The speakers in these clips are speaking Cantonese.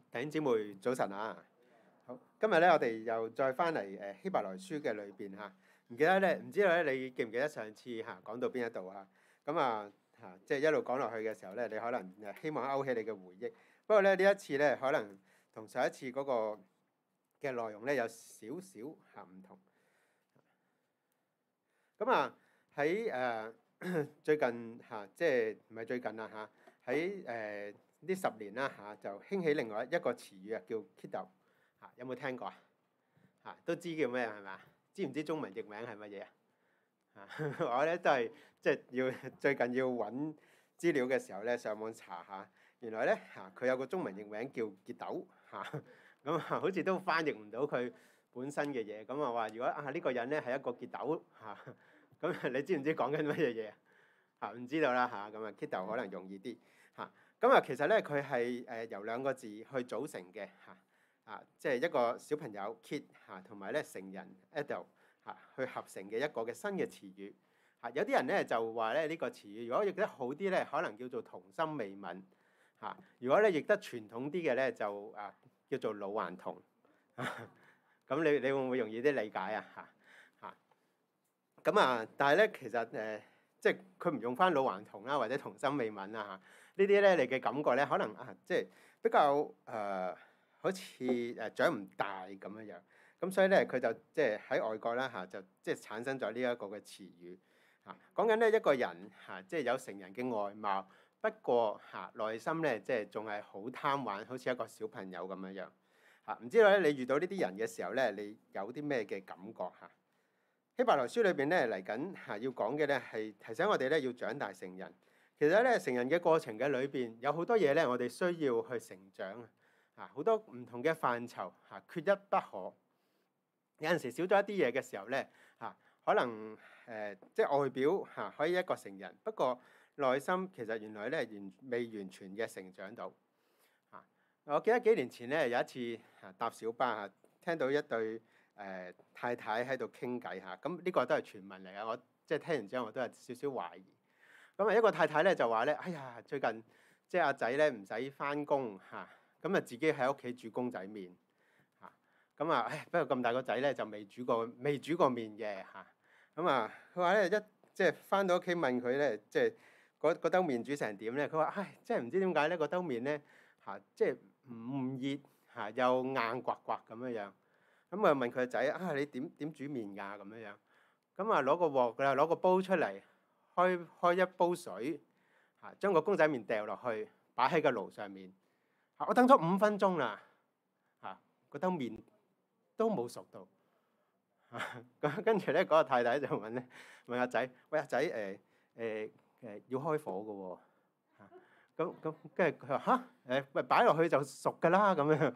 弟兄姊妹早晨啊！好，今日咧我哋又再翻嚟希伯來書嘅裏邊嚇，唔知道咧你記唔記得上次講到邊一度啊？咁即係一路講落去嘅時候咧，你可能希望勾起你嘅回憶。不過咧呢一次咧，可能同上一次嗰個嘅內容咧有少少唔同。咁喺最近即係唔係最近啦喺呢10年啦就興起另外一個詞語叫 kiddo 有冇聽過都知叫咩係咪？知唔知中文譯名係乜嘢我咧都係即係最近要揾資料嘅時候咧，上網查下，原來咧佢有個中文譯名叫傑斗咁好似都翻譯唔到佢本身嘅嘢。咁話如果呢個人咧係一個傑斗咁你知唔知講緊乜嘢嘢唔知道啦咁kiddo 可能容易啲咁其實咧佢係由2個字去組成嘅即係一個小朋友 kid 同埋咧成人 adult 去合成嘅一個嘅新嘅詞語有啲人咧就話咧呢個詞語如果譯得好啲咧，可能叫做童心未泯如果咧譯得傳統啲嘅咧，就叫做老頑童咁你會唔會容易啲理解咁但係咧其實即係佢唔用翻老頑童啦，或者童心未泯呢啲咧你嘅感覺咧，可能即係比較好似長唔大咁樣。咁所以咧佢就即係喺外國啦就即係產生咗呢一個嘅詞語講緊咧一個人即係有成人嘅外貌，不過內心咧即係仲係好貪玩，好似一個小朋友咁樣唔知道咧你遇到呢啲人嘅時候咧，你有啲咩嘅感覺希伯來書裏邊咧嚟緊要講嘅咧係提醒我哋咧要長大成人。其實咧成人嘅過程嘅裏邊有好多嘢咧，我哋需要去成長好多唔同嘅範疇缺一不可。有陣時少咗一啲嘢嘅時候咧可能即係外表可以一個成人，不過內心其實原來咧未完全嘅成長到我記得幾年前咧有一次搭小巴聽到一對太太喺度傾偈咁呢個都係傳聞嚟嘅。我即係聽完之後我都係少少懷疑。咁一個太太咧就話咧：哎呀，最近即係阿仔咧唔使翻工咁自己喺屋企煮公仔麵不過咁大個仔咧就未煮過麵嘅佢話咧即係翻到屋企問佢咧，即係嗰兜麵煮成點咧？佢話：即係唔知點解咧，嗰兜麵咧即係唔熱又硬刮刮咁樣。咁問佢個仔你點煮麵㗎咁樣？咁攞個鑊攞個煲出嚟，開一煲水將個公仔麵掉落去，擺喺個爐上面我等咗5分鐘啦嗰兜麵都冇熟到咁跟住咧嗰個太太就問阿仔：喂，阿仔要開火嘅喎跟住佢話喂，擺落去就熟㗎啦咁樣。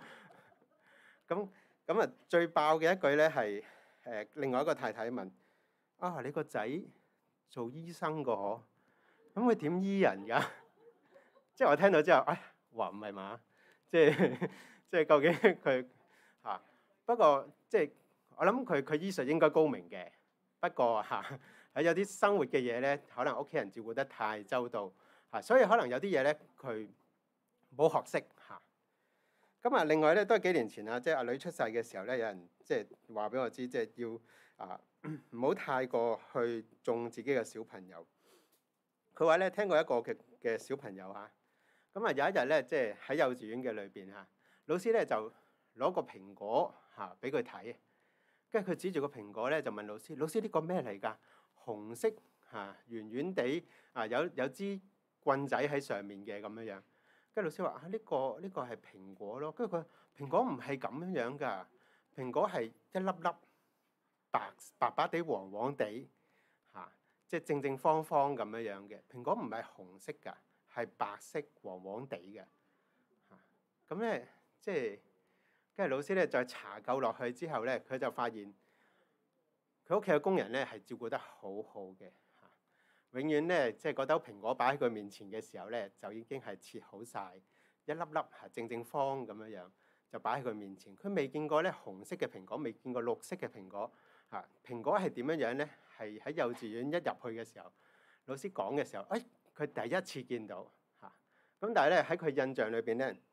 咁最爆嘅一句咧係另外一個太太問：你個仔做醫生個嗬？咁佢點醫人㗎？即係我聽到之後，話唔係嘛？即係究竟佢不過即係我諗佢醫術應該高明嘅。不過喺有啲生活嘅嘢咧，可能屋企人照顧得太周到所以可能有啲嘢咧佢冇學識咁另外咧都係幾年前即係阿女出世嘅時候咧，有人即係話俾我知，即係要唔好太過去縱自己嘅小朋友。佢話咧聽過一個嘅小朋友有一日咧，即係喺幼稚園嘅裏邊老師咧就攞個蘋果俾佢睇，跟住佢指住個蘋果咧就問老師：老師呢個咩嚟㗎？紅色圓圓地有支棍仔喺上面嘅咁樣。跟住老師話：呢個係蘋果咯。跟住佢話：蘋果唔係咁樣㗎，蘋果係一粒粒白白地黃黃地即係正正方方咁樣嘅。蘋果唔係紅色㗎，係白色黃黃地嘅咁咧即係跟住老師咧再查究落去之後咧，佢就發現佢屋企嘅工人咧係照顧得好好嘅永遠咧即係嗰兜蘋果擺喺佢面前嘅時候咧，就已經係切好晒一粒粒正正方咁樣就擺喺佢面前。佢未見過咧紅色嘅蘋果，未見過綠色嘅蘋果蘋果係點樣咧？係喺幼稚園一入去嘅時候，老師講嘅時候，佢第一次見到咁但係咧喺佢印象裏邊咧，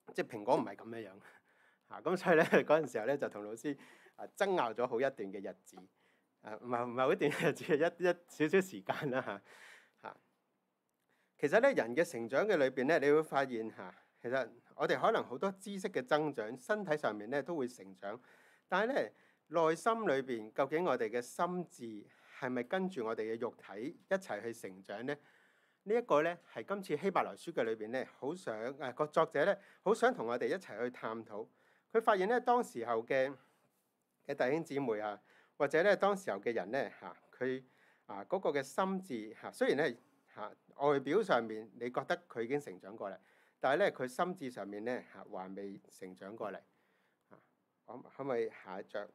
即係蘋果唔係咁樣樣嚇。咁所以咧嗰陣時候咧就同老師爭拗咗好一段嘅日子，唔係好一段日子，一少少時間啦嚇。其實咧人嘅成長嘅裏邊咧，你會發現嚇，其實我哋可能好多知識嘅增長，身體上面咧都會成長，但係咧內心裏邊究竟我哋嘅心智係咪跟住我哋嘅肉體一齊去成長咧？呢一個咧係今次希伯來書嘅裏邊咧，好想個作者咧好想同我哋一齊去探討。佢發現咧當時候嘅弟兄姊妹啊，或者咧當時候嘅人咧嚇，佢嗰個嘅心智嚇，雖然咧外表上面你覺得佢已經成長過嚟，但係咧佢心智上面咧還未成長過嚟。可唔可以下一章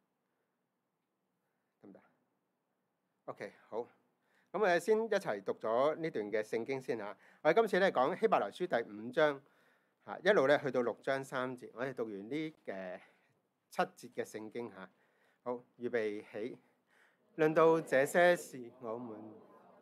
得唔得？OK， 好。咁我哋先一齊讀咗呢段嘅聖經先嚇。我哋今次咧講希伯來書第5章一路咧去到6章3節。我哋讀完呢7節嘅聖經嚇。好，預備起。論到這些事，我們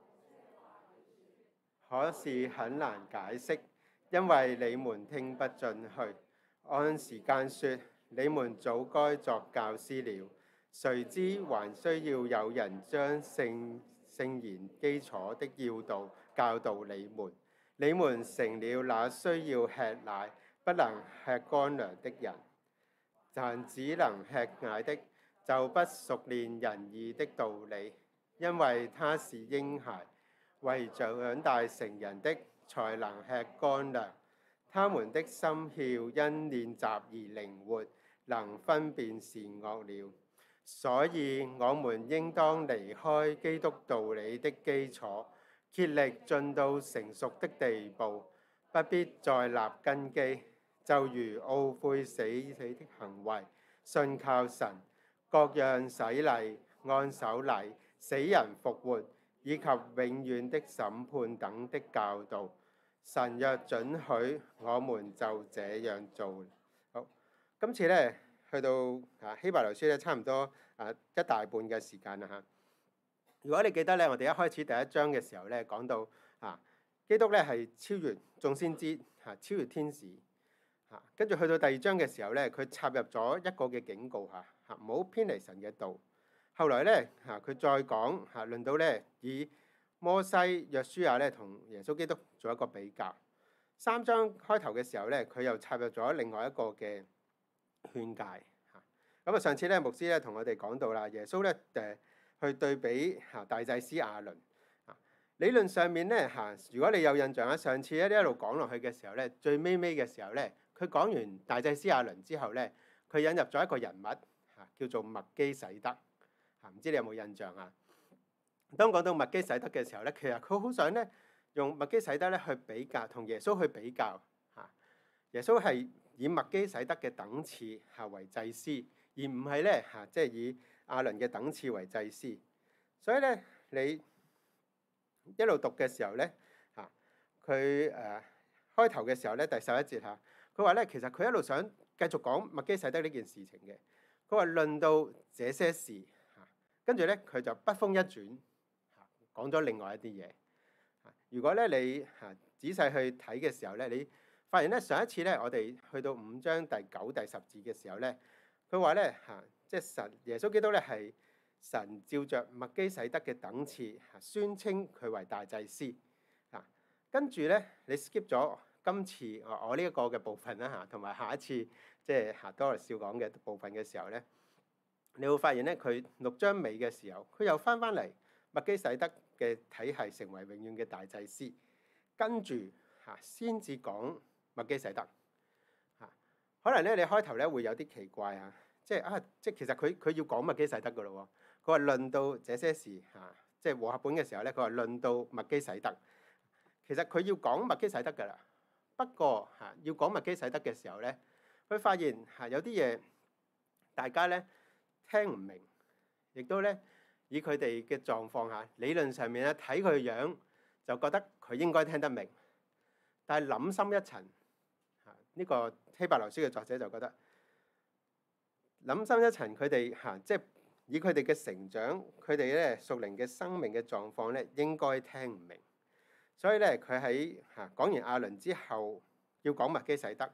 可是很難解釋，因為你們聽不進去。按時間說，你們早該作教師了。誰知還需要有人將聖言基礎的要道教導你們。你們成了那需要吃奶不能吃乾糧的人，但只能吃奶的，就不熟練仁義的道理，因為他是嬰孩。為長大成人的，才能吃乾糧。他們的心竅因練習而靈活，能分辨善惡了。所以我們應當離開基督道理的基礎，竭力進到成熟的地步，不必再立根基。就如懊悔死的行為、信靠神、各樣洗禮、按手禮、死人復活，以及永遠的審判等的教導，神若准許，我們就這樣做。好，今次咧去到希伯來書咧，差唔多一大半嘅時間啦嚇。如果你記得咧，我哋一開始第1章嘅時候咧，講到基督咧係超越眾先知超越天使跟住去到第2章嘅時候咧，佢插入咗一個嘅警告唔好偏離神嘅道。後來咧佢再講論到咧以摩西、約書亞咧同耶穌基督做一個比較。3章開頭嘅時候咧，佢又插入咗另外一個嘅勸戒咁上次咧牧師咧同我哋講到啦，耶穌咧去對比大祭司亞倫理論上面咧如果你有印象上次一路講落去嘅時候咧，最尾嘅時候咧，佢講完大祭司亞倫之後咧，佢引入咗一個人物叫做麥基洗德。唔知你有冇印象啊？當講到麥基洗德嘅時候咧，其實佢好想咧用麥基洗德咧去比較，同耶穌去比較耶穌係以麥基洗德嘅等次為祭司，而唔係咧即係以亞倫嘅等次為祭司。所以咧你一路讀嘅時候咧佢開頭嘅時候咧第11節佢話咧其實佢一路想繼續講麥基洗德呢件事情嘅。佢話論到這些事跟住咧佢就筆鋒一轉講咗另外一啲嘢。如果咧你仔細去睇嘅時候咧，你發現咧上一次咧我哋去到5章第9、第10節嘅時候咧，佢話咧即係神耶穌基督咧係神照着麥基洗德嘅等次宣稱佢為大祭司跟住咧你 skip 咗今次我呢一個嘅部分啦同埋下一次即係Doris要講嘅部分嘅時候咧，你會發現咧佢6章尾嘅時候，佢又翻嚟麥基洗德嘅體系成為永遠嘅大祭司，跟住先至講麥基洗德可能咧你開頭咧會有啲奇怪即係其實佢要講麥基洗德噶咯喎。佢話論到這些事即係和合本嘅時候咧，佢話論到麥基洗德，其實佢要講麥基洗德噶啦。不過要講麥基洗德嘅時候咧，佢發現有啲嘢大家咧聽唔明，亦都咧以佢哋嘅狀況理論上面咧睇佢樣就覺得佢應該聽得明，但係諗深一層呢個希伯來書嘅作者就覺得諗深一層，佢哋即係以佢哋嘅成長，佢哋咧屬靈嘅生命嘅狀況咧應該聽唔明，所以咧佢喺講完亞倫之後要講麥基洗德，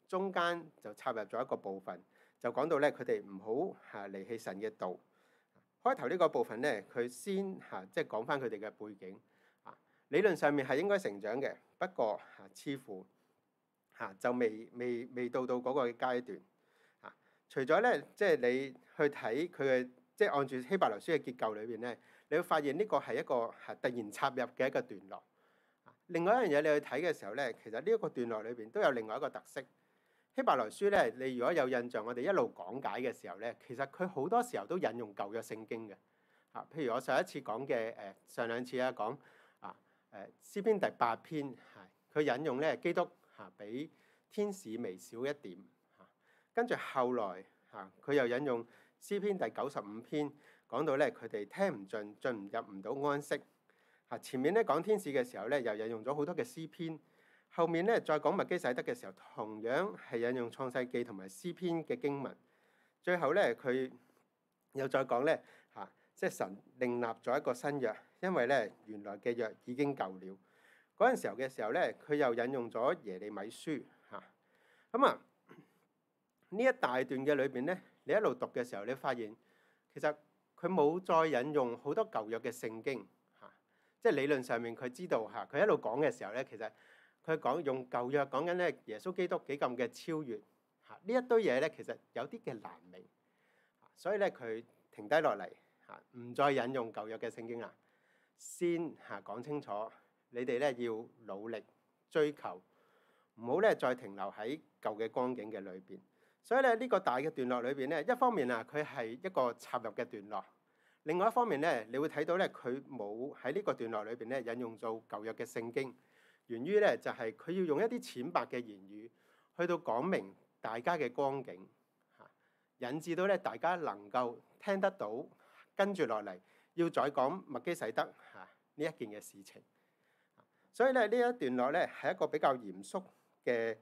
中間就插入咗一個部分，就講到咧佢哋唔好離棄神嘅道。開頭呢個部分咧，佢先即係講翻佢哋嘅背景。理論上面係應該成長嘅，不過似乎就未到嗰個階段。除咗咧，即係你去睇佢嘅，即係按住希伯來書嘅結構裏邊咧，你會發現呢個係一個突然插入嘅一個段落。另外一樣嘢你去睇嘅時候咧，其實呢一個段落裏邊都有另外一個特色。希伯來書咧，你如果有印象，我哋一路講解嘅時候咧，其實佢好多時候都引用舊約聖經嘅。譬如我上一次講嘅上兩次講詩篇第8篇，佢引用咧基督比天使微小一點。跟住後來佢又引用詩篇第95篇，講到咧佢哋聽唔進，進唔到安息。前面咧講天使嘅時候咧，又引用咗好多嘅詩篇。後面咧再講麥基洗德嘅時候，同樣係引用創世記同埋詩篇嘅經文。最後咧佢又再講咧即係神另立咗一個新約，因為咧原來嘅約已經舊了。嗰陣時候咧，佢又引用咗耶利米書咁呢一大段嘅裏邊咧，你一路讀嘅時候，你發現其實佢冇再引用好多舊約嘅聖經即係理論上面佢知道佢一路講嘅時候咧，其實佢講用舊約講緊咧耶穌基督幾咁嘅超越呢一堆嘢咧，其實有啲嘅難明所以咧佢停低落嚟唔再引用舊約嘅聖經啦，先講清楚你哋咧要努力追求，唔好咧再停留喺舊嘅光景嘅裏邊。所以咧呢個大嘅段落裏邊咧，一方面佢係一個插入嘅段落，另外一方面咧，你會睇到咧佢冇喺呢個段落裏邊咧引用做舊約嘅聖經，源於咧就係佢要用一啲淺白嘅言語去到講明大家嘅光景引致到咧大家能夠聽得到，跟住落嚟要再講麥基洗德呢一件嘅事情。所以咧呢一段落咧係一個比較嚴肅嘅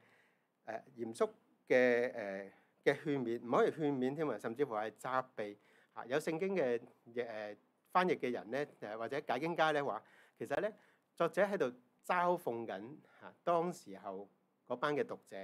勸勉，唔可以勸勉添啊，甚至乎係責備有聖經嘅翻譯嘅人咧或者解經家咧話，其實咧作者喺度嘲諷緊當時候嗰班嘅讀者。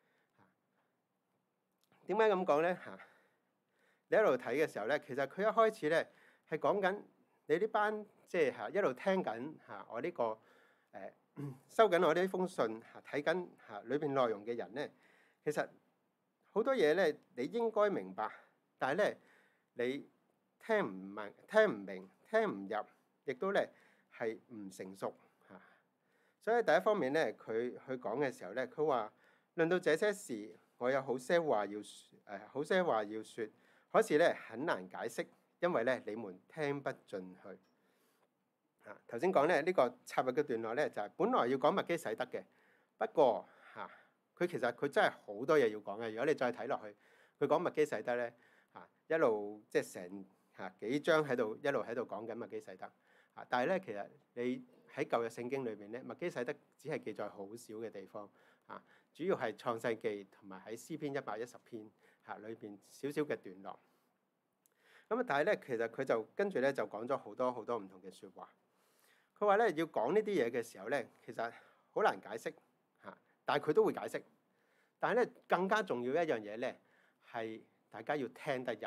點解咁講咧你一路睇嘅時候咧，其實佢一開始咧係講緊你呢班即係一路聽緊我呢個收緊我呢封信睇緊裏邊內容嘅人咧，其實好多嘢咧你應該明白，但係咧你聽唔明、聽唔入，亦都咧係唔成熟所以第一方面咧，佢去講嘅時候咧，佢話論到這些事，我有好些話要説，可是咧很難解釋，因為咧你們聽不進去。頭先講咧呢個插入嘅段落咧，就係本來要講麥基洗德嘅，不過佢其實佢真係好多嘢要講嘅。如果你再睇落去，佢講麥基洗德咧一路即係成幾章喺度一路喺度講緊麥基洗德但係咧其實你喺舊約聖經裏邊咧，麥基洗德只係記載好少嘅地方主要係創世記同埋喺詩篇110篇裏邊少少嘅段落。咁但係咧其實佢就跟住咧就講咗好多唔同嘅説話。佢話咧要講呢啲嘢嘅時候咧，其實好難解釋但係佢都會解釋。但係咧更加重要一樣嘢咧，係大家要聽得入。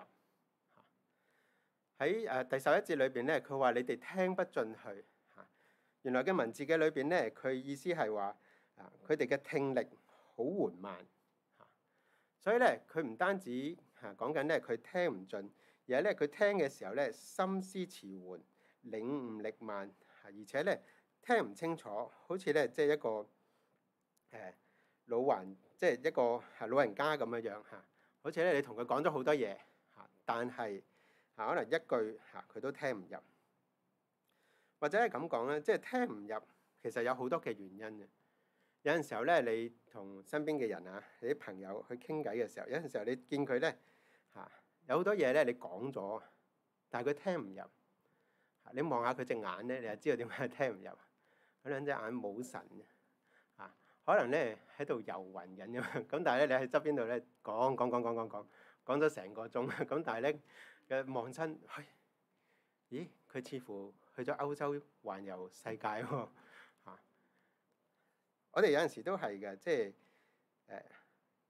喺第11節裏邊咧，佢話你哋聽不進去原來嘅文字嘅裏邊咧，佢意思係話佢哋嘅聽力好緩慢所以咧佢唔單止講緊咧佢聽唔進，而係咧佢聽嘅時候咧心思遲緩、領悟力慢而且咧聽唔清楚，好似咧即係一個老頑，即係一個老人家咁樣好似咧你同佢講咗好多嘢但係可能一句佢都聽唔入，或者係咁講咧，即係聽唔入，其實有好多嘅原因嘅。有陣時候咧，你同身邊嘅人你啲朋友去傾偈嘅時候，有陣時候你見佢咧有好多嘢咧，你講咗，但係佢聽唔入。你望下佢隻眼咧，你就知道點解聽唔入。嗰兩隻眼冇神可能咧喺度遊魂緊咁。咁但係咧，你喺側邊度咧講咗成個鐘。咁但係咧嘅望親，咦？佢似乎去咗歐洲環遊世界喎我哋有陣時都係嘅，即係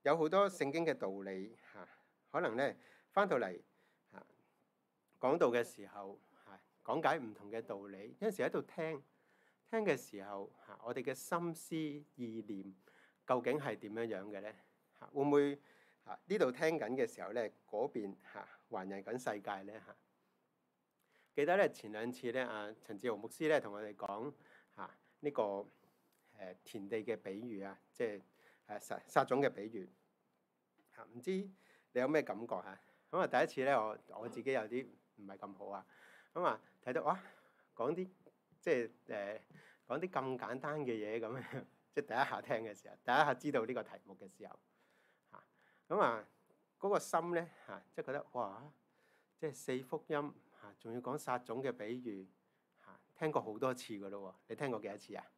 有好多聖經嘅道理嚇，可能咧翻到嚟嚇講道嘅時候嚇講解唔同嘅道理，有陣時喺度聽嘅時候嚇，我哋嘅心思意念究竟係點樣樣嘅咧嚇？會唔會嚇呢度聽緊嘅時候咧，嗰邊嚇環遊緊世界咧嚇？記得咧前兩次咧，陳志豪牧師咧同我哋講嚇呢個田地嘅比喻啊，即係撒種嘅比喻嚇。唔知你有咩感覺嚇？咁啊第一次咧，我自己有啲唔係咁好啊。咁啊睇到哇，講啲即係講啲咁簡單嘅嘢咁樣，即係第一下聽嘅時候，第一下知道呢個題目嘅時候嚇。咁啊嗰個心咧嚇，即係覺得哇，即係四福音。仲要講撒種嘅比喻嚇，聽過好多次噶咯喎，你聽過幾多次啊？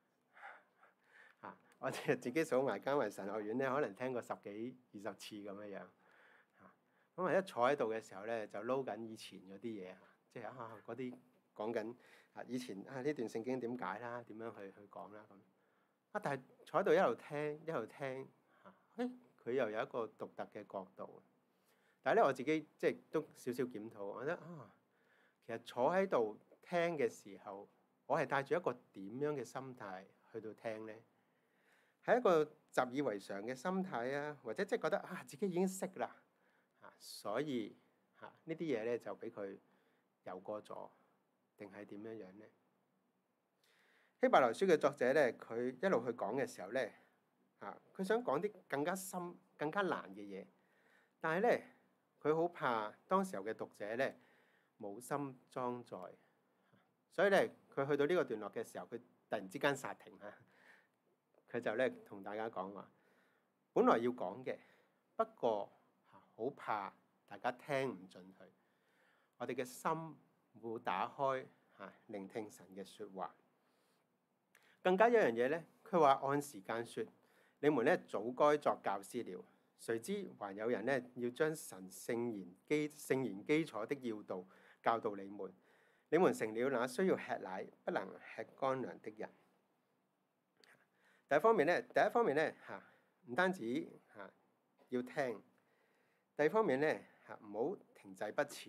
我哋自己數埋加埋神學院咧，可能聽過10幾20次咁樣樣嚇。咁一坐喺度嘅時候咧，就撈緊以前嗰啲嘢，即係嗰啲講緊以前呢段聖經點解啦，點樣去講啦咁。但係坐喺度一路聽嚇，佢又有一個獨特嘅角度。但係咧，我自己即係都少少檢討，我覺得其實坐喺度聽嘅時候，我係帶住一個點樣嘅心態去到聽咧？係一個習以為常嘅心態啊，或者即係覺得自己已經識啦所以呢啲嘢咧就俾佢遊過咗，定係點樣樣咧？希伯來書嘅作者咧，佢一路去講嘅時候咧，佢想講啲更加深、更加難嘅嘢，但係咧，佢好怕當時候嘅讀者咧冇心裝載，所以咧佢去到呢個段落嘅時候，佢突然之間剎停啊！佢就咧同大家講話，本來要講嘅，不過好怕大家聽唔進去，我哋嘅心冇打開聆聽神嘅説話。更加一樣嘢咧，佢話按時間説，你們咧早該作教師了。誰知還有人咧要將神聖言基礎的要道教導你們，你們成了那需要吃奶不能吃乾糧的人。第一方面咧唔單止要聽，第二方面咧唔好停滯不前。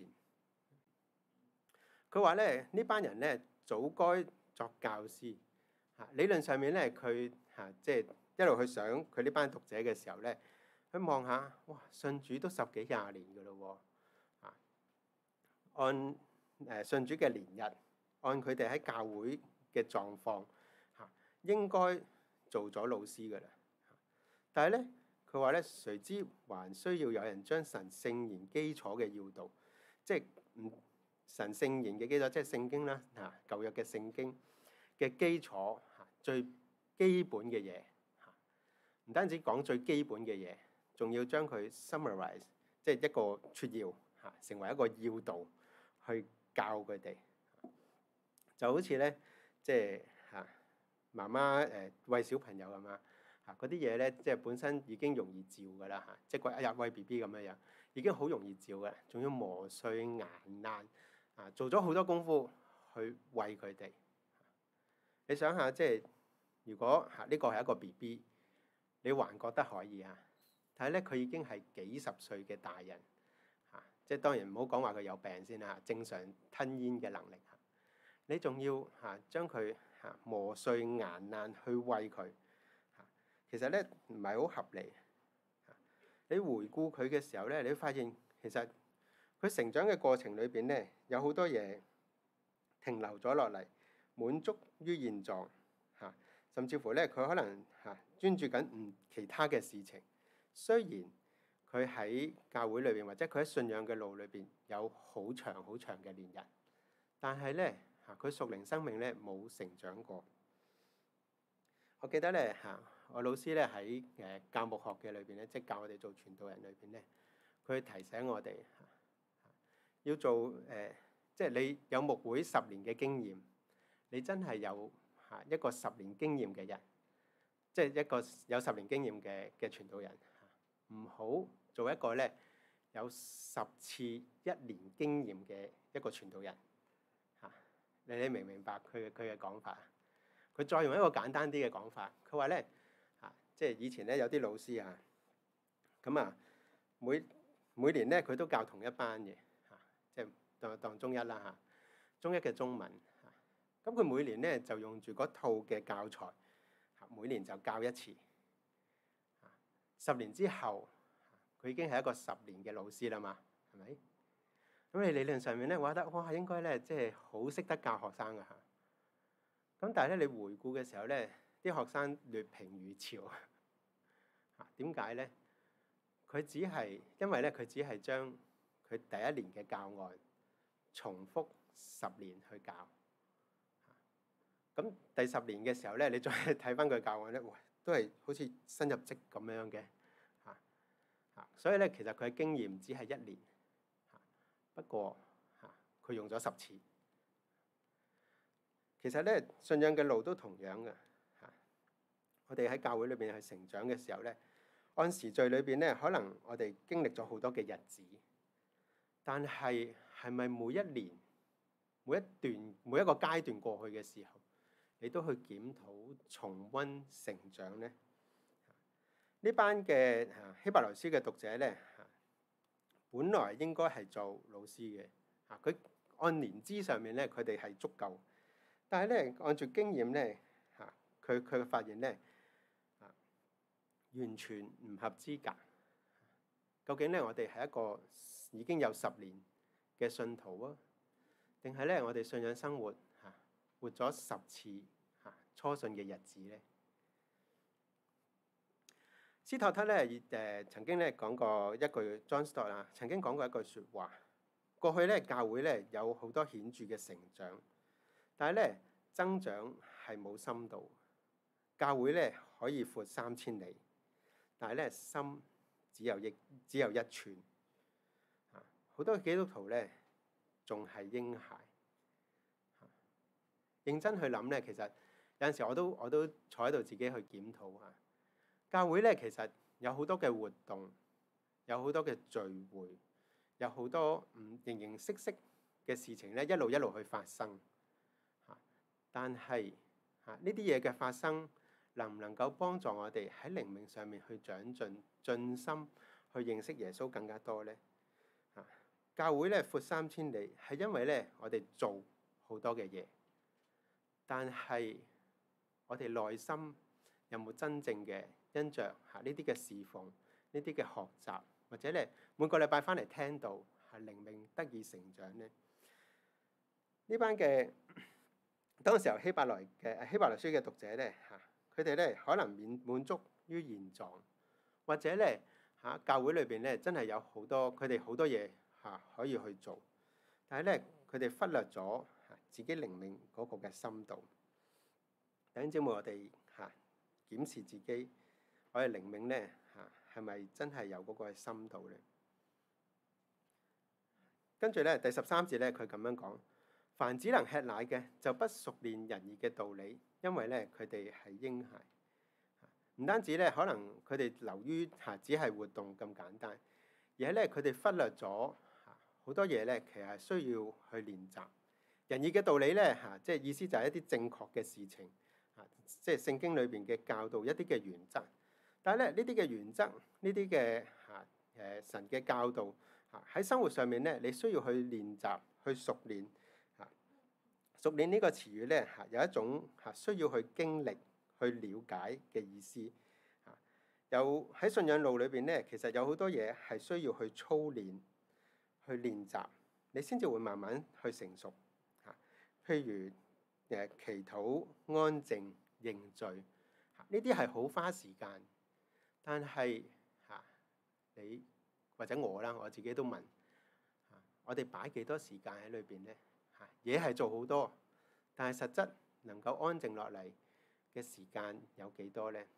佢話咧呢班人咧早該作教師。理論上面咧，佢即係一路去想佢呢班讀者嘅時候咧，佢望下，哇，信主都10幾20年㗎咯喎，按信主嘅年日，按佢哋喺教會嘅狀況，應該做咗老師㗎啦。但係咧，佢話咧，誰知還需要有人將神聖言基礎嘅要道，即係神聖言嘅基礎，即係聖經啦，舊約嘅聖經嘅基礎。最基本嘅嘢，唔單止講最基本嘅嘢，仲要將佢 summarize， 即係一個撮要成為一個要道去教佢哋。就好似咧，即係媽媽餵小朋友咁嗰啲嘢咧，即係本身已經容易照噶啦即係餵 BB 咁樣，已經好容易照噶，仲要磨碎牙爛做咗好多功夫去餵佢哋。你想下，即係如果呢個係一個 BB， 你還覺得可以但係咧佢已經係幾十歲嘅大人即係當然唔好講話佢有病先正常吞咽嘅能力你仲要將佢磨碎牙爛去餵佢其實咧唔係好合理。你回顧佢嘅時候咧，你會發現其實佢成長嘅過程裏邊咧，有好多嘢停留咗落嚟。滿足於現狀甚至乎咧佢可能專注緊其他嘅事情。雖然佢喺教會裏邊或者佢喺信仰嘅路裏邊有好長好長嘅年日，但係咧佢屬靈生命咧冇成長過。我記得咧我老師咧喺教牧學嘅裏邊咧，即係教我哋做傳道人裏邊咧，佢提醒我哋要做即係你有牧會10年嘅經驗。你真係有一個10年經驗嘅人，即係一個有10年經驗嘅傳道人，唔好做一個咧有10次1年經驗嘅一個傳道人你明唔明白佢嘅講法？佢再用一個簡單啲嘅講法，佢話咧即係以前咧有啲老師咁啊，每年咧佢都教同一班嘅嚇，即係當中一啦嚇，中一嘅中文嚇。咁佢每年咧就用住嗰套嘅教材嚇，每年就教一次。10年之後，佢已經係一個10年嘅老師啦嘛，係咪？咁你理論上面咧，我覺得哇，應該咧即係好識得教學生㗎嚇。咁但係咧，你回顧嘅時候咧，啲學生劣評如潮嚇。點解咧？佢只係因為咧，佢只係將佢第一年嘅教案重複10年去教。咁第10年嘅時候咧，你再睇翻佢教案咧，哇，都係好似新入職咁樣嘅嚇。所以咧，其實佢嘅經驗只係1年嚇。不過嚇，佢用咗10次。其實咧，信仰嘅路都同樣嘅嚇。我哋喺教會裏邊去成長嘅時候咧，按時序裏邊咧，可能我哋經歷咗好多嘅日子，但係咪每一年、每一個階段過去嘅時候，你都去檢討、重溫、成長咧？呢班嘅希伯來書嘅讀者咧，本來應該係做老師嘅嚇，佢按年資上面咧，佢哋係足夠，但係咧按住經驗咧嚇，佢發現咧完全唔合資格。究竟咧我哋係一個已經有10年嘅信徒啊，定係咧我哋信仰生活活咗10次初信嘅日子咧？斯托特咧曾經咧講過一句 John Stott 啊，曾經講過一句説話。過去咧教會咧有好多顯著嘅成長，但係咧增長係冇深度。教會咧可以闊3000里，但係咧深只有1寸。好多基督徒咧仲係嬰孩。認真去諗咧，其實有陣時我都坐喺度自己去檢討下。教會咧其實有好多嘅活動，有好多嘅聚會，有好多形形色色嘅事情咧，一路去發生。但係呢啲嘢嘅發生，能唔能夠幫助我哋喺靈命上面去長進、盡心去認識耶穌更加多咧？教會咧闊3000里，係因為咧我哋做好多嘅嘢，但係我哋內心有冇真正嘅因着呢啲嘅侍奉、呢啲嘅學習，或者咧每個禮拜翻嚟聽到靈命得以成長咧？呢班嘅當時候希伯來書嘅讀者咧佢哋咧可能滿足於現狀，或者咧教會裏邊咧真係有好多佢哋好多嘢可以去做，但係咧佢哋忽略咗自己靈命嗰個嘅深度。弟兄姊妹，我哋檢視自己，我哋靈命咧係咪真係有嗰個深度咧？跟住咧第13節咧，佢咁樣講：凡只能吃奶嘅，就不熟練仁義嘅道理，因為咧佢哋係嬰孩。唔單止咧，可能佢哋流於只係活動咁簡單，而係咧佢哋忽略咗好多嘢咧，其實係需要去練習。仁義嘅道理咧即係意思就係一啲正確嘅事情，即係聖經裏邊嘅教導一啲嘅原則。但係咧呢啲嘅原則，呢啲嘅神嘅教導喺生活上面咧，你需要去練習、去熟練。熟練呢個詞語咧有一種需要去經歷、去了解嘅意思。有喺信仰路裏邊咧，其實有好多嘢係需要去操練、去練習，你先至會慢慢去成熟。譬如祈禱、安靜、認罪，呢啲係好花時間。但係你或者我啦，我自己都問我哋擺幾多時間喺裏邊咧？嘢係做好多，但係實質能夠安靜落嚟嘅時間有幾多咧？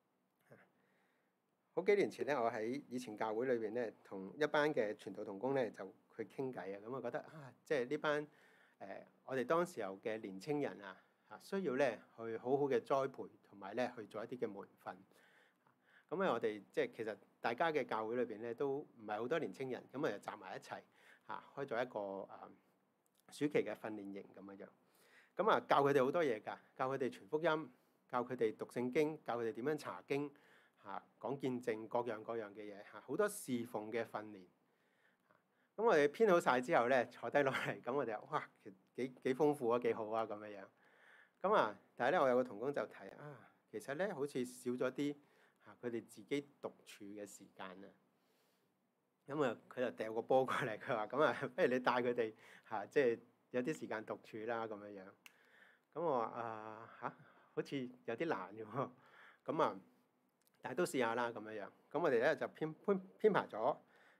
好幾年前咧，我喺以前教會裏邊咧，同一班嘅傳道同工咧就去傾偈啊。咁我覺得即係呢班我哋當時候嘅年青人需要咧去好好嘅栽培，同埋咧去做一啲嘅門訓。咁我哋即係其實大家嘅教會裏邊咧都唔係好多年青人，咁就集埋一齊開咗一個暑期嘅訓練營咁樣。咁教佢哋好多嘢㗎，教佢哋傳福音，教佢哋讀聖經，教佢哋點樣查經講見證各樣嘅嘢嚇，好多侍奉嘅訓練。咁我哋編好晒之後咧，坐低落嚟，咁我哋話哇，幾豐富啊，幾好啊咁樣樣。咁啊，但係咧，我有個同工就提啊，其實咧好似少咗啲佢哋自己獨處嘅時間啊。咁啊，佢就掉個波過嚟，佢話咁啊，不如你帶佢哋即係有啲時間獨處啦咁樣樣。咁我話好似有啲難嘅喎。咁啊，但係都試下啦咁樣樣。咁我哋咧就編排咗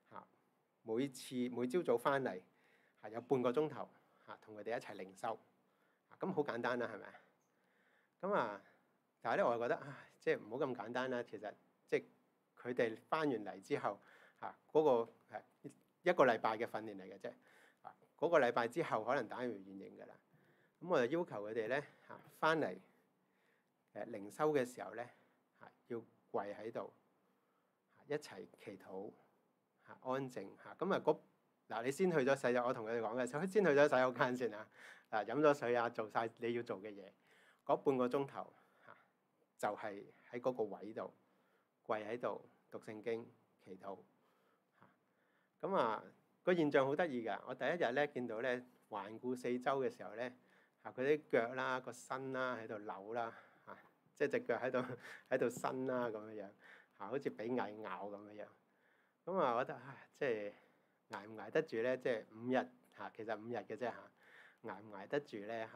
每朝早翻嚟有半個鐘頭同佢哋一齊靈修。咁好簡單啦，係咪？咁啊，但係咧我又覺得即係唔好咁簡單啦。其實即係佢哋翻完嚟之後嗰個係一個禮拜嘅訓練嚟嘅啫。嗰個禮拜之後可能打完原形㗎啦。咁我就要求佢哋咧翻嚟靈修嘅時候咧要跪喺度一齊祈禱安靜咁啊。你先去咗洗手，我同佢哋講嘅時候，先去咗洗手間先飲咗水做晒你要做嘅嘢。嗰半個鐘頭就係喺嗰個位度跪喺度讀聖經祈禱。咁個現象好得意㗎。我第一日咧見到咧環顧四周嘅時候咧佢啲腳啦個身啦喺度扭啦即係隻腳喺度伸啦咁樣樣好似俾蟻咬咁樣樣。咁我覺得即係捱唔捱得住咧？即係5日其實5日嘅啫捱唔捱得住咧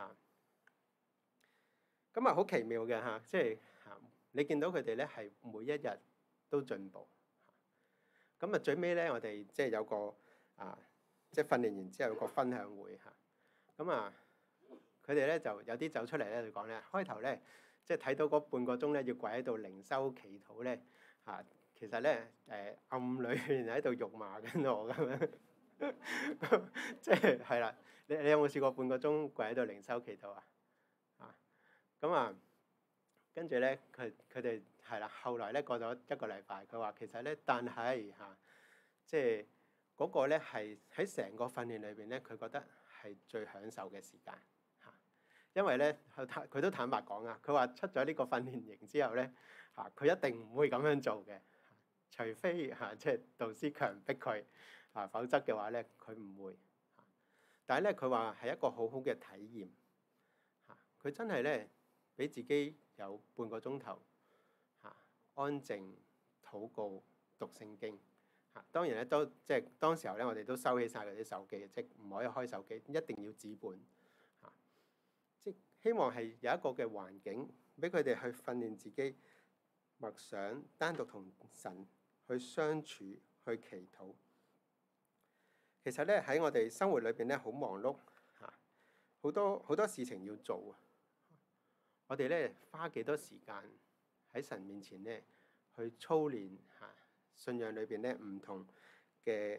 咁好奇妙嘅即係你見到佢哋咧係每一日都進步。咁最尾咧，我哋即係有個即係訓練完之後有個分享會咁佢哋咧就有啲走出嚟咧就講咧，開頭咧即係睇到嗰半個鐘咧要跪喺度靈修祈禱咧其實咧暗裏面喺度辱罵緊我咁樣。即係啦，你有冇試過半個鐘跪喺度靈修祈禱咁跟住咧佢哋係啦，後來咧過咗1個禮拜，佢話其實咧，但係即係嗰個咧係喺成個訓練裏邊咧，佢覺得係最享受嘅時間因為咧佢都坦白講佢話出咗呢個訓練營之後咧佢一定唔會咁樣做嘅，除非即係導師強迫佢否則嘅話咧佢唔會但係咧佢話係一個好好嘅體驗佢真係咧俾自己有半個鐘頭安靜禱告讀聖經當然咧都即係當時候咧我哋都收起晒佢啲手機，即係唔可以開手機，一定要紙本即係希望係有一個嘅環境俾佢哋去訓練自己默想，單獨同神去相處去祈禱。其實咧喺我哋生活裏邊咧好忙碌好多事情要做我哋咧花幾多時間喺神面前咧去操練信仰裏邊咧唔同嘅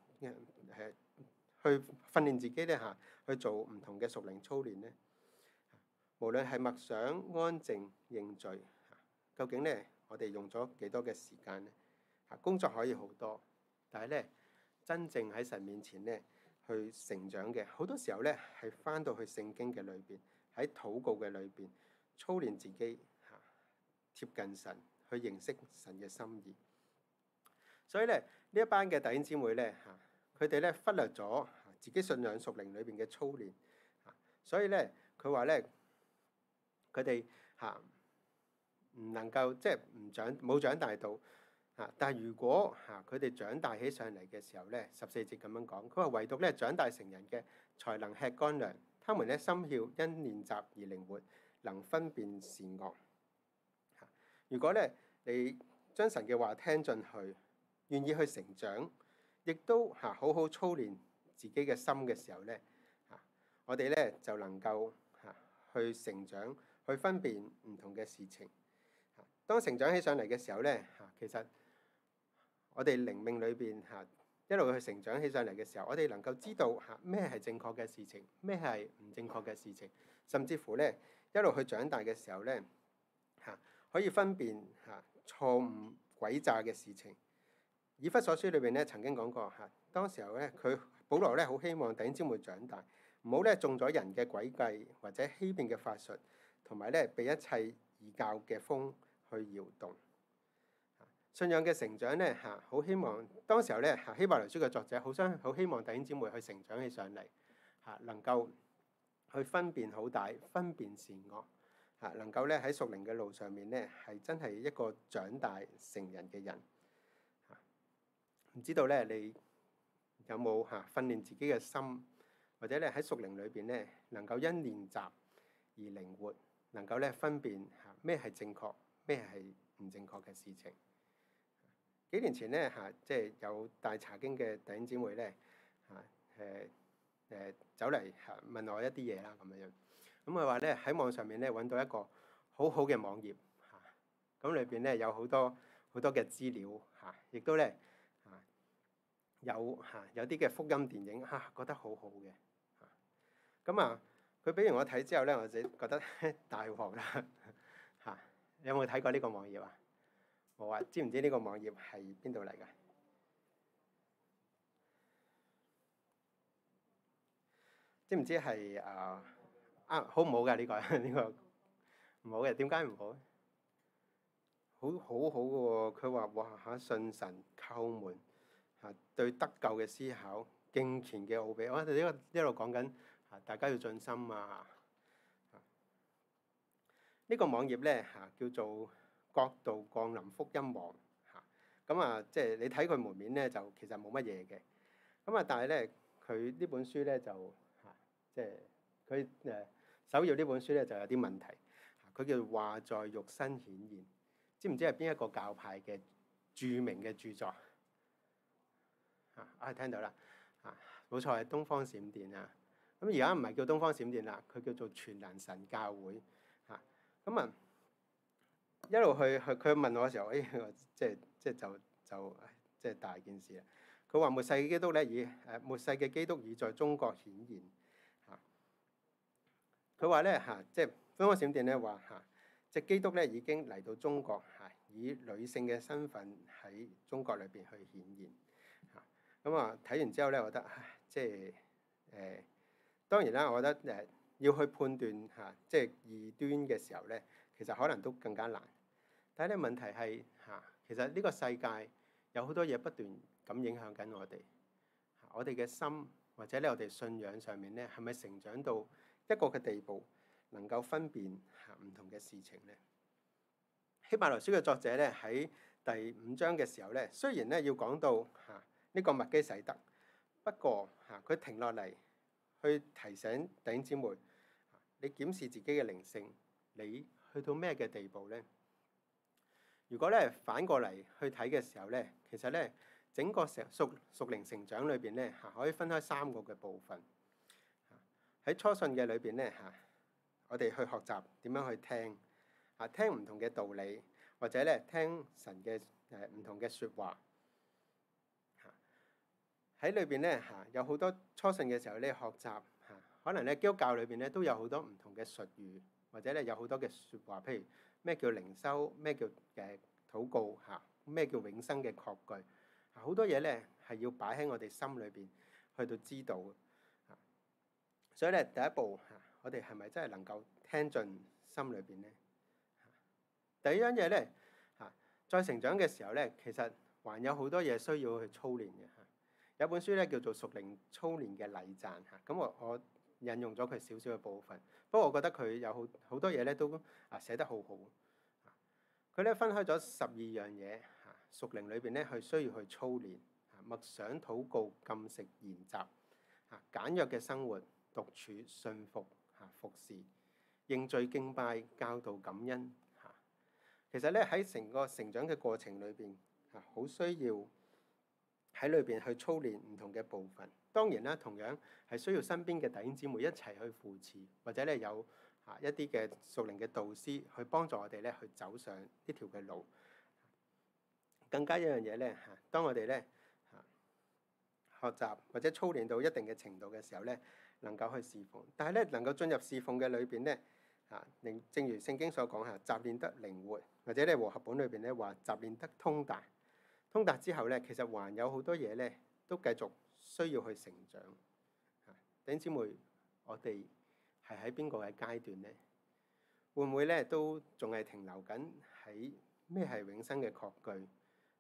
去訓練自己咧去做唔同嘅屬靈操練咧。無論係默想、安靜、認罪究竟咧我哋用咗幾多嘅時間咧？工作可以好多，但係咧真正喺神面前咧去成長嘅，好多時候咧係返到去聖經嘅裏邊，喺禱告嘅裏邊操練自己貼近神，去認識神嘅心意。所以咧呢一班嘅弟兄姊妹咧佢哋咧忽略咗自己信仰屬靈裏邊嘅操練所以咧佢話咧佢哋唔能夠即係冇長大到但係如果佢哋長大起上嚟嘅時候咧，14節咁樣講，佢話唯獨咧長大成人嘅才能吃乾糧，他們咧心竅因練習而靈活，能分辨善惡。如果咧你將神嘅話聽進去，願意去成長，亦都好好操練自己嘅心嘅時候咧我哋咧就能夠去成長，去分辨唔同嘅事情。當成長起上嚟嘅時候咧其實我哋靈命裏邊一路去成長起上嚟嘅時候，我哋能夠知道咩係正確嘅事情，咩係唔正確嘅事情，甚至乎咧一路去長大嘅時候咧可以分辨錯誤詭詐嘅事情。以弗所書裏邊咧曾經講過當時候咧保羅咧好希望弟兄姊妹長大，唔好咧中咗人嘅詭計或者欺騙嘅法術，同埋咧被一切異教嘅風去搖動。 信仰嘅成長咧好希望當時候咧希伯來書嘅作者好希望弟兄姊妹去成長起上嚟能夠去分辨好歹，分辨善惡能夠咧喺屬靈嘅路上面咧係真係一個長大成人嘅人。唔知道咧你有冇訓練自己嘅心，或者咧喺屬靈裏邊咧能夠因練習而靈活，能夠咧分辨咩係正確，咩係唔正確嘅事情。幾年前咧即係有大查經嘅弟兄姊妹咧走嚟問我一啲嘢啦咁樣。咁佢話咧喺網上面咧揾到一個好好嘅網頁咁裏邊咧有好多嘅資料亦都咧有啲嘅福音電影覺得好好嘅咁佢俾完我睇之後咧，我自己覺得大鑊啦有冇睇過呢個網頁啊？我話知唔知呢個網頁係邊度嚟㗎？知唔知係好唔好㗎？呢個唔好嘅，點解唔好？好好嘅喎，佢話哇信神叩門對得救嘅思考，敬虔嘅奧秘。我哋一路講緊大家要盡心呢個網頁咧叫做國度降臨福音網即係你睇佢門面咧就其實冇乜嘢嘅但係咧佢呢本書咧就即係佢首頁呢本書咧就有啲問題佢叫話在肉身顯現，知唔知係邊一個教派嘅著名嘅著作聽到啦冇錯係東方閃電咁而家唔係叫東方閃電啦，佢叫做全能神教會一路去佢問我嘅時候，即係大件事啦。佢話末世嘅基督咧末世嘅基督已在中國顯現佢話咧即係東方閃電咧話即係基督咧已經嚟到中國以女性嘅身份喺中國裏邊去顯現睇完之後咧，我覺得即係當然啦，我覺得要去判斷即係異端嘅時候咧，其實可能都更加難。但係咧問題係其實呢個世界有好多嘢不斷咁影響緊我哋嘅心，或者咧我哋信仰上面咧係咪成長到一個嘅地步，能夠分辨唔同嘅事情咧？希伯來書嘅作者咧喺第5章嘅時候咧，雖然咧要講到呢個麥基洗德，不過佢停落嚟去提醒弟兄姊妹，你檢視自己嘅靈性，你去到咩嘅地步咧？如果咧反過嚟去睇嘅時候咧，其實咧整個屬靈成長裏邊咧可以分開3個嘅部分。喺初信嘅裏邊咧我哋去學習點樣去聽唔同嘅道理，或者咧聽神嘅唔同嘅説話。喺裏邊咧有好多初信嘅時候咧學習可能咧基督教裏邊咧都有好多唔同嘅術語，或者咧有好多嘅説話，譬如咩叫靈修，咩叫禱告咩叫永生嘅確據好多嘢咧係要擺喺我哋心裏邊去到知道所以咧第一步我哋係咪真係能夠聽進心裏邊咧？第二樣嘢咧再成長嘅時候咧，其實還有好多嘢需要去操練嘅有本書咧叫做《屬靈操練嘅禮讚》咁我引用咗佢少少嘅部分，不過我覺得佢有好多嘢咧都寫得好好。佢咧分開咗12樣嘢屬靈裏邊咧去需要去操練默想、禱告、禁食、研習簡約嘅生活、獨處、信服服侍、認罪敬拜、教導感恩其實咧喺成個成長嘅過程裏邊好需要喺裏邊去操練唔同嘅部分。當然啦，同樣係需要身邊嘅弟兄姊妹一齊去扶持，或者咧有一啲嘅屬靈嘅導師去幫助我哋咧去走上呢條嘅路。更加一樣嘢咧當我哋咧學習或者操練到一定嘅程度嘅時候咧，能夠去侍奉。但係咧能夠進入侍奉嘅裏邊咧正如聖經所講習練得靈活，或者咧和合本裏邊咧話習練得通達。通達之後咧，其實還有好多嘢咧都繼續需要去成長。弟兄姊妹，我哋係喺邊個嘅階段咧？會唔會咧都仲係停留緊喺咩係永生嘅確據？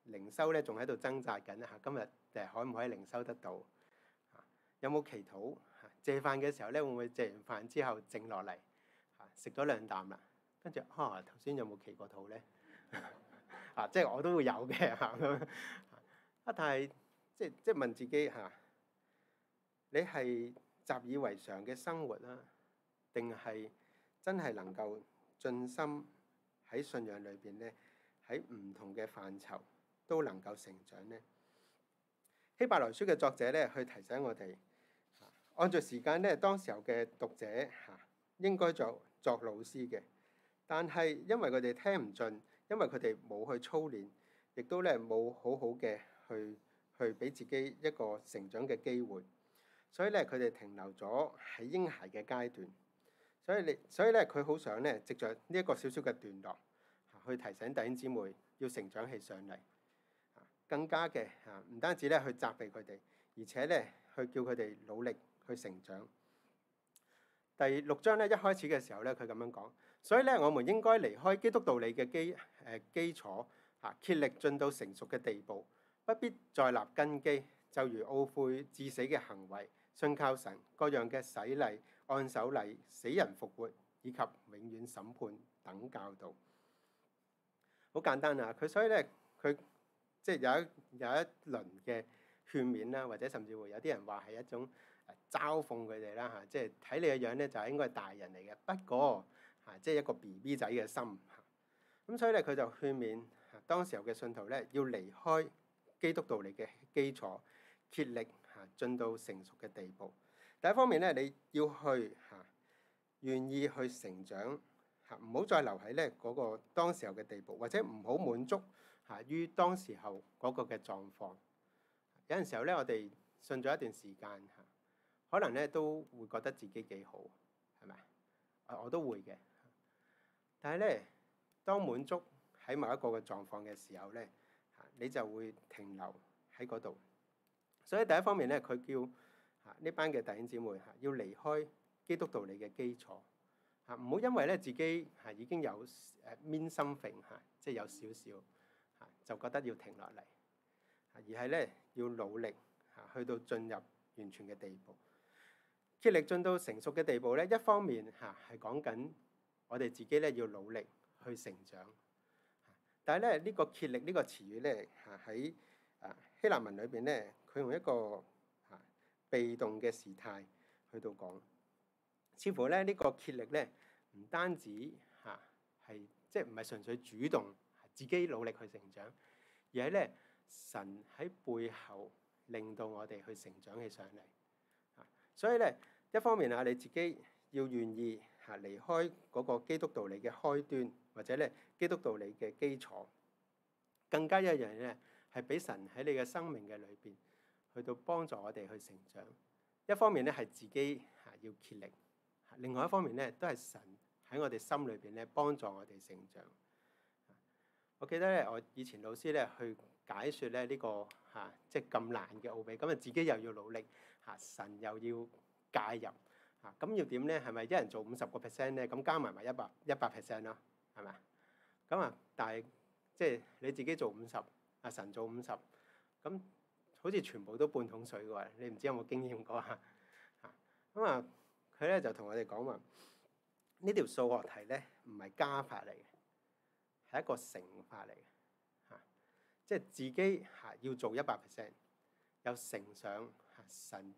靈修咧仲喺度掙扎緊嚇，今日可唔可以靈修得到？有冇祈禱？謝飯嘅時候咧，會唔會謝完飯之後靜落嚟食咗兩啖啦？跟住頭先有冇祈過禱咧？即係我都會有嘅嚇。但係即係問自己嚇，你係習以為常嘅生活啦，定係真係能夠盡心喺信仰裏邊咧，喺唔同嘅範疇都能夠成長呢？希伯來書嘅作者咧，去提醒我哋，按照時間咧，當時候嘅讀者應該作老師嘅，但係因為佢哋聽唔進，因為佢哋冇去操練，亦都咧冇好好嘅去俾自己一個成長嘅機會，所以咧佢哋停留咗喺嬰孩嘅階段。所以咧佢好想咧藉着呢一個小小嘅段落去提醒弟兄姊妹要成長起上嚟，更加嘅唔單止咧去責備佢哋，而且咧去叫佢哋努力去成長。第6章咧一開始嘅時候咧，佢咁樣講，所以咧我們應該離開基督道理嘅基礎，竭力進到成熟嘅地步，不必再立根基，就如懊悔致死嘅行為，信靠神，各樣嘅洗禮、按手禮、死人復活以及永遠審判等教導。好簡單啊！所以咧佢即係有一輪嘅勸勉啦，或者甚至會有啲人話係一種嘲諷佢哋啦嚇，即係睇你嘅樣咧就係應該係大人嚟嘅，不過即係一個 BB 仔嘅心。咁所以咧佢就勸勉當時候嘅信徒咧要離開基督道理嘅基礎，竭力進到成熟嘅地步。第一方面咧，你要去願意去成長，唔好再留喺咧嗰個當時候嘅地步，或者唔好滿足於當時候嗰個嘅狀況。有陣時候咧，我哋信咗一段時間可能咧都會覺得自己幾好，係咪？我都會嘅。但係咧，當滿足喺某一個嘅狀況嘅時候咧，你就會停留喺嗰度。所以第一方面咧，佢叫呢班嘅弟兄姊妹要離開基督道理嘅基礎，唔好因為咧自己已經有mean something，即係有少少就覺得要停落嚟，而係咧要努力去到進入完全嘅地步，竭力進到成熟嘅地步咧。一方面係講緊我哋自己咧要努力去成長，但係咧呢個竭力呢個詞語咧喺希臘文裏邊咧，佢用一個被動嘅時態去到講，似乎咧呢個竭力咧唔單止係即係唔係純粹主動自己努力去成長，而係咧神喺背後令到我哋去成長起上嚟。所以咧一方面你自己要願意離開嗰個基督道理嘅開端，或者咧基督道理嘅基礎，更加一樣咧係俾神喺你嘅生命嘅裏邊去到幫助我哋去成長。一方面咧係自己要竭力，另外一方面咧都係神喺我哋心裏邊咧幫助我哋成長。我記得咧我以前老師咧去解説咧呢個即係咁難嘅奧秘，咁自己又要努力神又要介入咁要點咧？係咪一人做50% 咧？咁加埋100% 咯，係咪？咁但係即係你自己做50%，神做50%，咁好似全部都半桶水嘅喎。你唔知有冇經驗過咁佢咧就同我哋講話，呢條數學題咧唔係加法嚟嘅，係一個乘法嚟嘅即係自己要做100%，又乘上神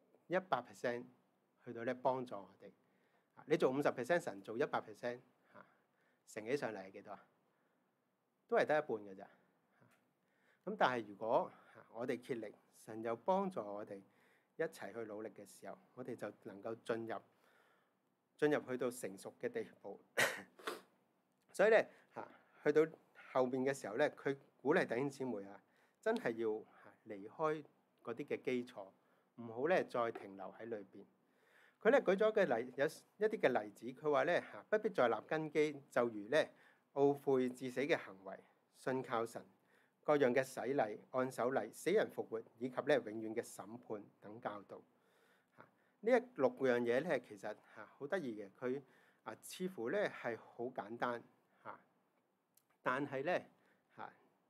100%。去到咧幫助我哋，你做50%，神做100%，乘起上嚟係幾多？都係得一半嘅咋。咁但係如果我哋竭力，神又幫助我哋一齊去努力嘅時候，我哋就能夠進入去到成熟嘅地步。所以咧去到後面嘅時候咧，佢鼓勵弟兄姊妹真係要離開嗰啲嘅基礎，唔好咧再停留喺裏邊。佢咧舉咗有一啲嘅例子，佢話咧不必再立根基，就如咧懊悔致死嘅行為，信靠神，各樣嘅洗禮、按手禮、死人復活以及咧永遠嘅審判等教導。呢6樣嘢咧其實好得意嘅，佢似乎咧係好簡單但係咧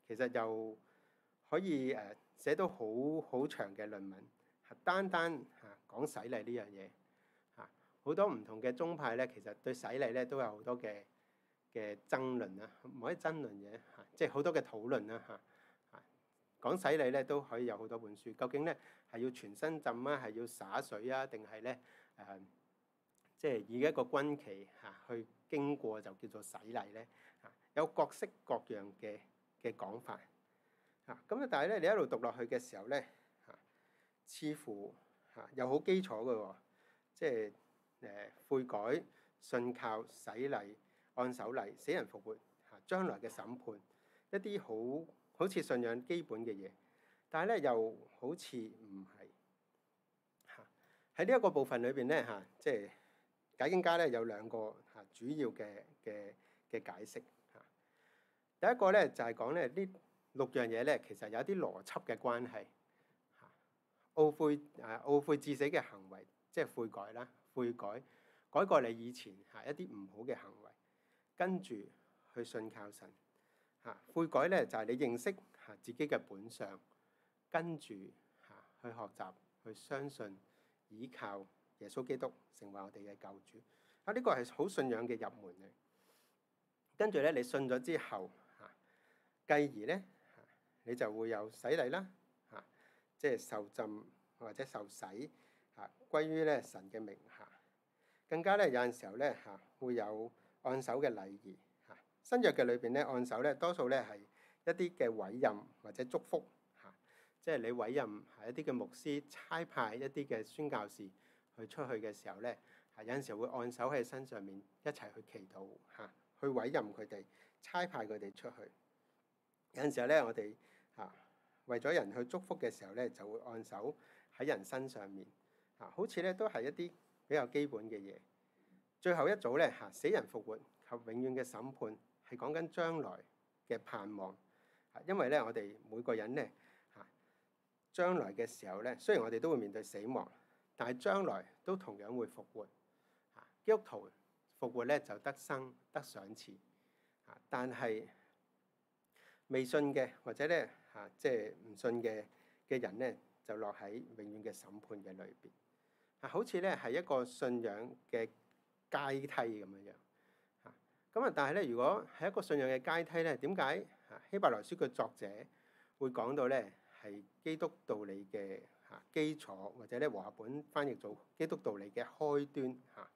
其實又可以寫到好長嘅論文，單講洗禮呢樣嘢嚇。好多唔同嘅宗派咧，其實對洗禮咧都有好多嘅爭論啦，唔可以爭論嘅嚇，即係好多嘅討論啦嚇。講洗禮咧都可以有好多本書，究竟咧係要全身浸啊，係要灑水啊，定係咧即係以一個軍旗去經過就叫做洗禮咧嚇，有各式各樣嘅講法嚇。咁但係咧你一路讀落去嘅時候咧似乎又好基礎嘅喎，即係悔改、信靠、洗禮、按手禮、死人復活將來嘅審判，一啲好似信仰基本嘅嘢，但係咧又好似唔係喺呢一個部分裏邊咧即係解經家咧有兩個主要嘅解釋嚇。第一個咧就係講咧呢6樣嘢咧其實有啲邏輯嘅關係嚇。懊悔致死嘅行為，即係悔改啦，改過你以前一啲唔好嘅行為，跟住去信靠神。悔改咧就係你認識自己嘅本相，跟住去學習去相信依靠耶穌基督成為我哋嘅救主。呢個係好信仰嘅入門嚟。跟住咧你信咗之後繼而咧你就會有洗禮啦即係受浸或者受洗歸於咧神嘅名下。更加咧有陣時候咧會有按手嘅禮儀。新約嘅裏邊咧，按手咧多數咧係一啲嘅委任或者祝福即係你委任一啲嘅牧師，差派一啲嘅宣教士去出去嘅時候咧，有陣時會按手喺身上面一齊去祈禱去委任佢哋，差派佢哋出去。有陣時候咧，我哋為咗人去祝福嘅時候咧，就會按手喺人身上面好似咧都係一啲比較基本嘅嘢。最後一組咧死人復活及永遠嘅審判。係講緊將來嘅盼望，因為咧我哋每個人咧將來嘅時候咧，雖然我哋都會面對死亡，但係將來都同樣會復活。基督徒復活咧就得生得賞賜，但係未信嘅或者咧即係唔信嘅人咧，就落喺永遠嘅審判嘅裏邊。好似咧係一個信仰嘅階梯咁樣。但係咧，如果係一個信仰嘅階梯咧，點解希伯來書嘅作者會講到咧係基督道理嘅基礎，或者咧和合本翻譯做基督道理嘅開端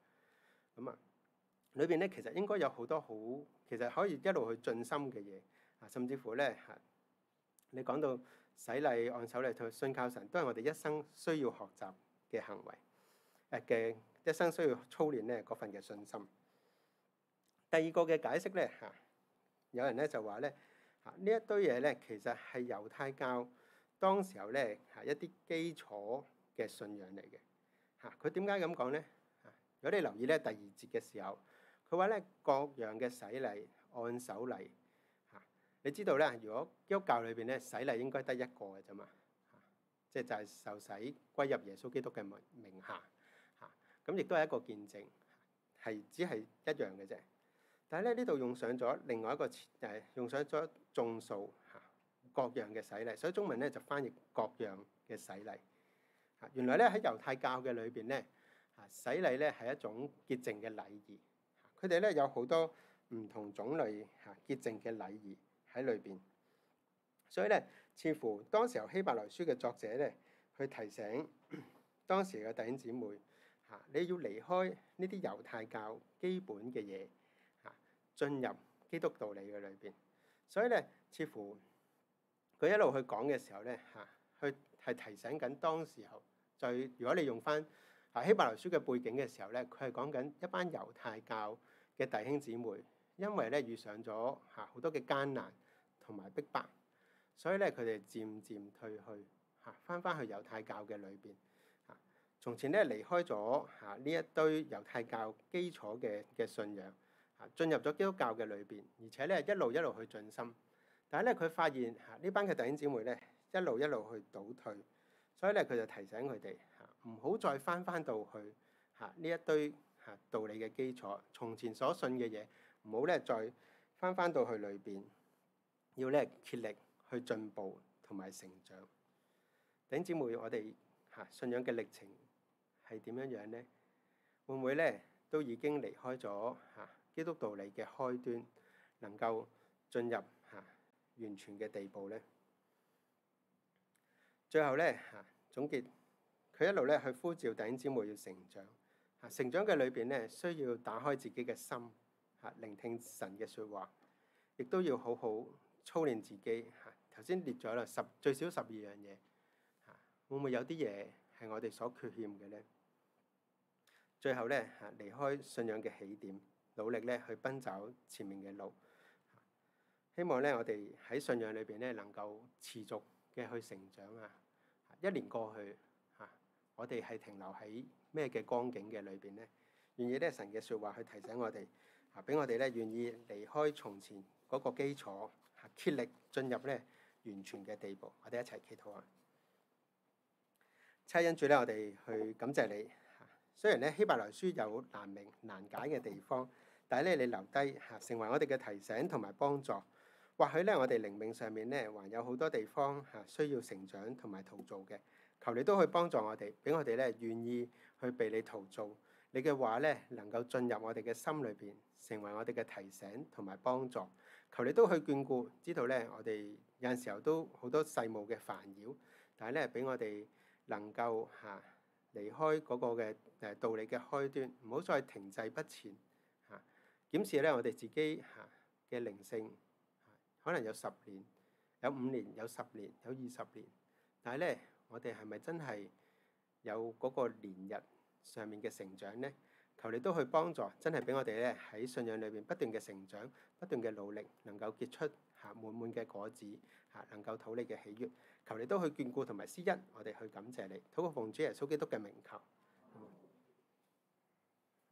裏邊咧其實應該有好多其實可以一路去進深嘅嘢甚至乎咧你講到洗禮、按手禮同信靠神，都係我哋一生需要學習嘅行為嘅一生需要操練咧嗰份嘅信心。第二個嘅解釋咧有人咧就話咧呢一堆嘢咧其實係猶太教當時候咧一啲基礎嘅信仰嚟嘅佢點解咁講咧？如果你留意咧第2節嘅時候，佢話咧各樣嘅洗禮、按手禮你知道咧，如果基督教裏邊咧洗禮應該得一個嘅啫嘛即係就係受洗歸入耶穌基督嘅名下咁亦都係一個見證，係只係一樣嘅啫。但係咧呢度用上咗另外一個詞，用上咗眾數各樣嘅洗禮，所以中文咧就翻譯各樣嘅洗禮原來咧喺猶太教嘅裏邊咧洗禮咧係一種潔淨嘅禮儀，佢哋咧有好多唔同種類潔淨嘅禮儀喺裏邊。所以咧似乎當時候希伯來書嘅作者咧去提醒當時嘅弟兄姊妹你要離開呢啲猶太教基本嘅嘢進入基督道理嘅裏邊。所以咧似乎佢一路去講嘅時候咧去係提醒緊當時候如果你用翻希伯來書嘅背景嘅時候咧，佢係講緊一班猶太教嘅弟兄姊妹，因為咧遇上咗好多嘅艱難同埋逼迫，所以咧佢哋漸漸退去翻去猶太教嘅裏邊從前咧離開咗呢一堆猶太教基礎嘅信仰進入咗基督教嘅裏邊，而且咧一路去進深。但係咧佢發現呢班嘅弟兄姊妹咧一路去倒退，所以咧佢就提醒佢哋唔好再翻到去呢一堆道理嘅基礎，從前所信嘅嘢唔好咧再翻到去裏邊，要咧竭力去進步同埋成長。弟兄姊妹，我哋信仰嘅歷程係點樣樣呢？會唔會咧都已經離開咗基督道理嘅開端，能夠進入完全嘅地步呢？最後咧總結，佢一路咧去呼召弟兄姊妹要成長。成長嘅裏邊咧，需要打開自己嘅心，聆聽神嘅説話，亦都要好好操練自己。頭先列咗啦，最少12樣嘢。會唔會有啲嘢係我哋所缺欠嘅呢？最後咧離開信仰嘅起點，努力咧去奔走前面嘅路。希望咧我哋喺信仰裏邊咧能夠持續嘅去成長。一年過去我哋係停留喺咩嘅光景嘅裏邊呢？願意咧神嘅説話去提醒我哋，俾我哋咧願意離開從前嗰個基礎，竭力進入咧完全嘅地步。我哋一齊祈禱啊！親恩主咧，我哋去感謝你。雖然咧希伯來書有難明難解嘅地方，但係咧你留低成為我哋嘅提醒同埋幫助。或許咧我哋靈命上面咧還有好多地方需要成長同埋陶造嘅。求你都去幫助我哋，俾我哋咧願意去被你陶造。你嘅話咧能夠進入我哋嘅心裏邊，成為我哋嘅提醒同埋幫助。求你都去眷顧，知道咧我哋有陣時候都好多世務嘅煩擾，但係咧俾我哋能夠離開嗰個嘅道理嘅開端，唔好再停滯不前。檢視咧我哋自己嘅靈性，可能有10年、有5年、有10年、有20年，但係咧我哋係咪真係有嗰個年日上面嘅成長呢？求你都去幫助，真係俾我哋咧喺信仰裏邊不斷嘅成長，不斷嘅努力，能夠結出滿滿嘅果子，能夠討你嘅喜悅。求你都去眷顧同埋施恩，我哋去感謝你。禱告奉主耶穌基督嘅名求。